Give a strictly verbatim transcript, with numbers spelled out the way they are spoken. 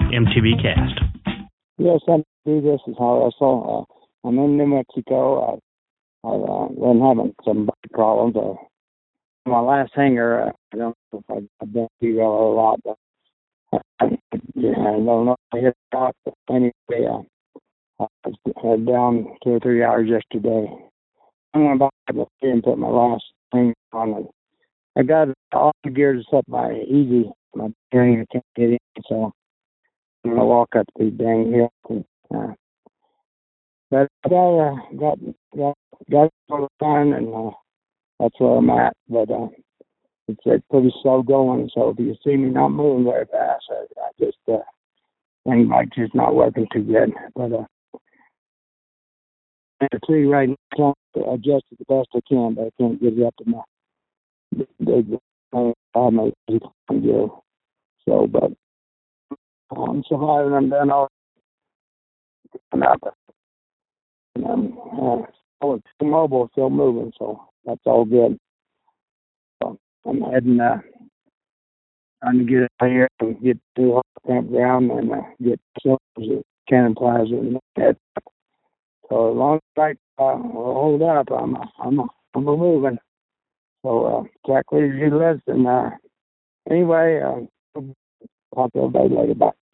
M T V Cast. Yes, I do. This is how Russell. Uh, I'm in New Mexico. I, I've uh, been having some back problems. Uh, my last hanger, uh, I don't know if I've, I've been to a lot, but I, yeah, I don't know if I hit the shot. But anyway, uh, I was down two or three hours yesterday. I went back to the and put my last hanger on it. I got all the gears set by easy. My hanger can't get in, so I'm going to walk up these dang hills. And, uh, But I uh, got got got all the fun, and uh, that's where I'm at. But uh, it's uh, pretty slow going, so if you see me not moving very fast, I, I just uh, think like just not working too good. But uh, the tree right now, I'm trying to adjust it the best I can, but I can't get it up to my big I my gear. So, but I'm surviving. I'm done all. I'm out. And I'm uh, still mobile, still moving, so that's all good. So I'm heading, uh, trying to get out here and get to the campground and uh, get some Cannon Plaza and that. So as long as I uh, will hold up, I'm I'm I'm moving. So uh, Jack Leader, you listen. Uh, anyway, uh, talk to everybody later. Bye.